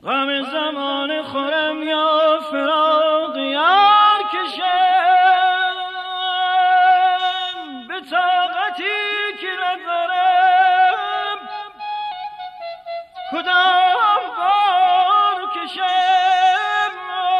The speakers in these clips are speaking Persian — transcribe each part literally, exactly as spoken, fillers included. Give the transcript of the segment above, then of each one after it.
غم زمان خورم یا فراق یار کشم به طاقتی که ندارم کدام بار کشم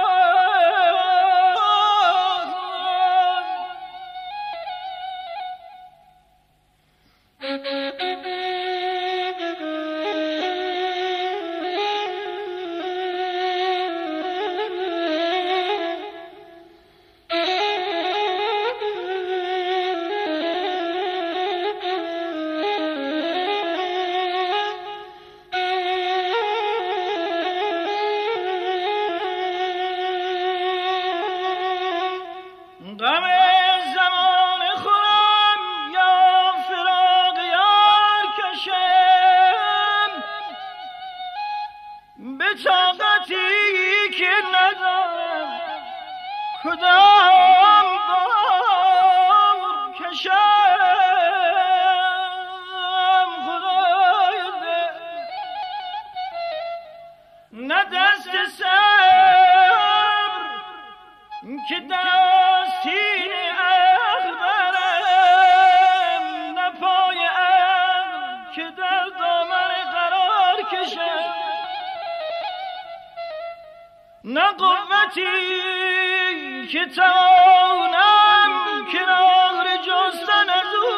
کدام بار کشم خدای ده نه دست صبر که دستین عقل برم نه پای عقل که در دامن قرار کشم نه قوتی که توانم کنار جستن از او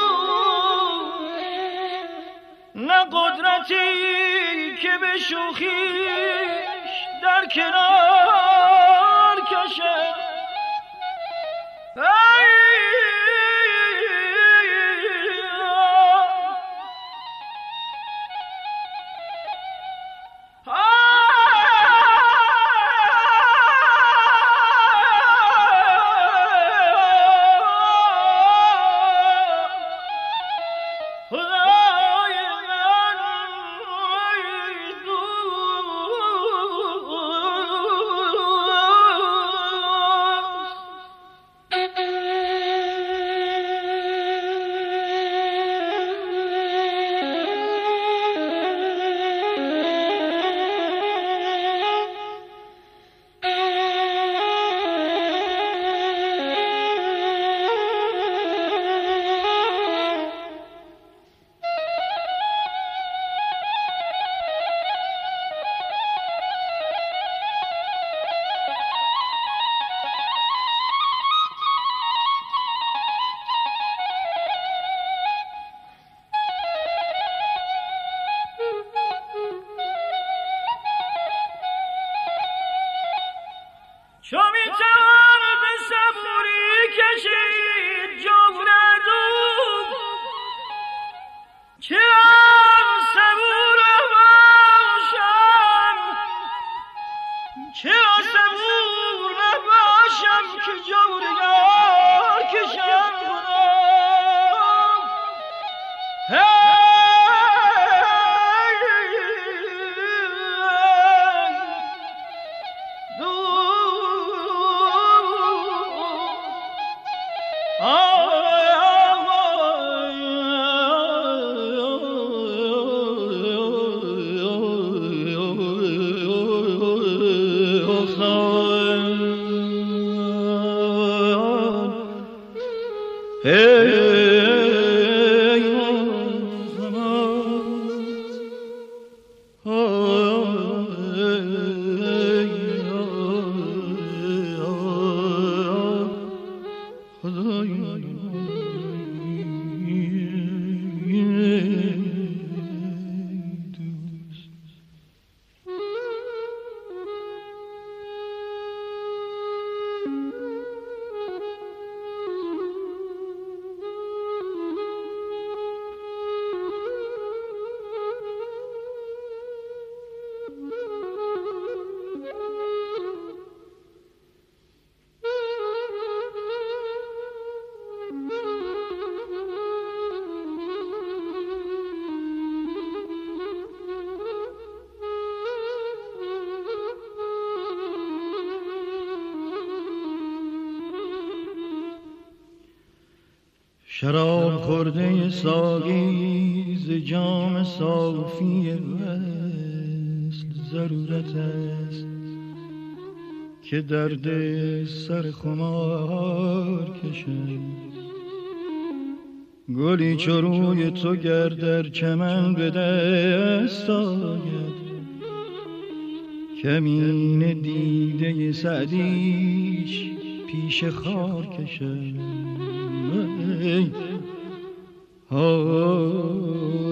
نه قدرتی که به شوخیش در کنار کشم شراب خورده ساقی ز جام صافی وصل ضرورت است که درد سر خمار کشد. گلی چو روی تو گر در چمن به دست آید، کمین دیده سعدیش پیش خار کشد. ای